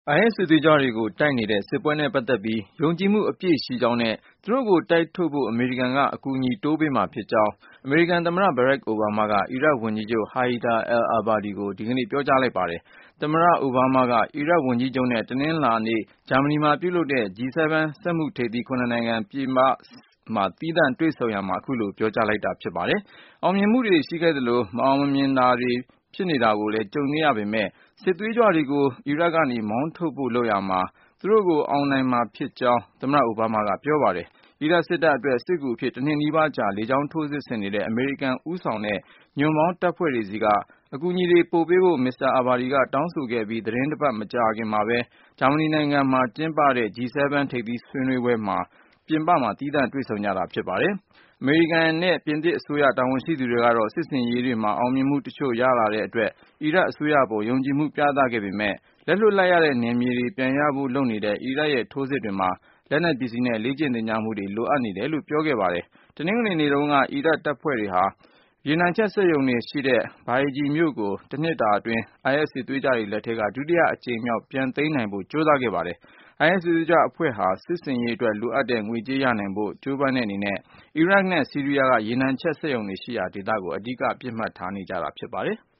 IS စစ်သွေးကြွတွေကိုတိုက်နေတဲ့စစ်ပွဲနဲ့ပတ်သက်ပြီးယုံကြည်မှုအပြည့်ရှိကြောင်းနဲ့သူတို့ကိုတိုက်ထုတ်ဖို့အမေရိကန်ကအကူအညီတိုးပေးမှာဖြစ်ကြောင်းအမေရိကန်သမ္မတ Barack Obama ကအီရတ်ဝန်ကြီးချုပ် Haider al-Abadi ကိုဒီကနေ့ပြောကြားလိုက်ပါတယ်။ သမ္မတအိုဘားမားကအီရတ်ဝန်ကြီးချုပ်နဲ့တနင်္လာနေ့ဂျာမနီမှာပြုလုပ်တဲ့ G7 စက်မှုထိပ်သီး ၇ နိုင်ငံပြင်ပမှာသီးသန့်တွေ့ဆုံရာမှာအခုလိုပြောကြားလိုက်တာဖြစ်ပါတယ်။ အောင်မြင်မှုတွေရှိခဲ့သလိုမအောင်မြင်တာတွေဖြစ်နေတာကိုလည်းကြုံခဲ့ရပေမဲ့စစ်သွေးကြွတွေကိုအီရတ်ကနေမောင်းထုတ်ဖို့လုပ်ရာမှာသူတို့ကိုအောင်နိုင်မှာဖြစ်ကြောင်းသမ္မတအိုဘားမားကပြောပါတယ်။ အီရတ်စစ်တပ်အတွက်စစ်ကူအဖြစ်တနှစ်နီးပါးကြာလေကြောင်းထိုးစစ်ဆင်နေတဲ့အမေရိကန်ဦးဆောင်တဲ့ညွန့်ပေါင်းတပ်ဖွဲ့တွေဆီကအကူအညီတွေပို့ပေးဖို့ မစ္စတာအာဘာဒီကတောင်းဆိုခဲ့ပြီးသီတင်းတပတ်မကြာခင်မှာပဲဂျာမနီနိုင်ငံမှာကျင်းပတဲ့ G7 ထိပ်သီးဆွေးနွေးပွဲမှာပြင်ပမှာသီးသန့်တွေ့ဆုံကြတာဖြစ်ပါတယ်။ အမေရိကန်နဲ့ပြင်သစ်အစိုးရတာဝန်ရှိသူတွေကတော့စစ်ဆင်ရေးတွေမှာအောင်မြင်မှုတချို့ရလာတဲ့အတွက်အီရတ်အစိုးရအပေါ်ယုံကြည်မှုပြသခဲ့ပေမဲ့လက်လွှတ်လိုက်ရတဲ့နယ်မြေတွေပြန်ရဖို့လုပ်နေတဲ့အီရတ်ရဲ့ထိုးစစ်တွေမှာလက်နက်ပစ္စည်းနဲ့လေ့ကျင့်သင်ကြားမှုတွေလိုအပ်နေတယ်လို့ပြောခဲ့ပါတယ်။ တနင်္ဂနွေနေ့တုန်းကအီရတ်တပ်ဖွဲ့တွေဟာရေနံချက်စက်ရုံတွေရှိတဲ့ Baiji မြို့ကိုတနှစ်တာအတွင်း IS စစ်သွေးကြွတွေလက်ထဲကဒုတိယအကြိမ်မြောက်ပြန်သိမ်းနိုင်ဖို့ကြိုးစားခဲ့ပါတယ်။ IS စစ်သွေးကြွအဖွဲ့ဟာစစ်ဆင်ရေးအတွက်လိုအပ်တဲ့ငွေကြေးရနိုင်ဖို့ကြိုးပမ်းတဲ့အနေနဲ့အီရတ်နဲ့ဆီးရီးယားကရေနံချက်စက်ရုံတွေရှိရာဒေသကိုအဓိကပစ်မှတ်ထားနေကြတာဖြစ်ပါတယ်။